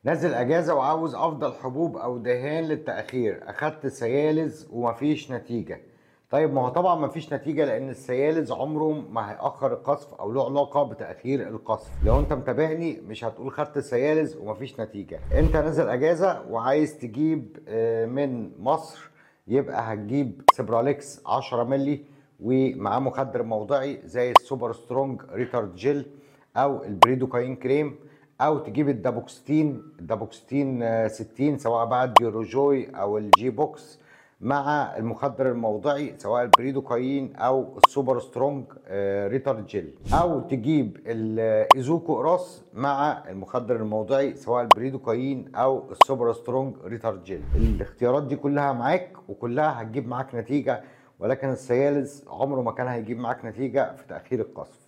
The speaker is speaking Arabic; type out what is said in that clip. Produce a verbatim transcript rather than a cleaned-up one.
نازل اجازه وعاوز افضل حبوب او دهان للتاخير، اخدت سيالز ومفيش نتيجه. طيب ما هو طبعا مفيش نتيجه لان السيالز عمره ما هيأخر القصف او له علاقه بتاخير القصف. لو انت متابعني مش هتقول خدت سيالز ومفيش نتيجه. انت نازل اجازه وعايز تجيب آه، من مصر، يبقى هتجيب سيبراليكس عشرة مللي ومعاه مخدر موضعي زي السوبر سترونج ريتارد جيل او البريدوكاين كريم، او تجيب الدابوكستين الدابوكستين آه، ستين سواء بقى الديوروجوي او الجي بوكس مع المخدر الموضعي سواء البريدوكاين او السوبر سترونج آه، ريتارد جيل، او تجيب الايزوكو راس مع المخدر الموضعي سواء البريدوكاين او السوبر سترونج ريتارد جيل. الاختيارات دي كلها معاك وكلها هتجيب معاك نتيجه، ولكن السيالز عمره ما كان هيجيب معاك نتيجه في تاخير القصف.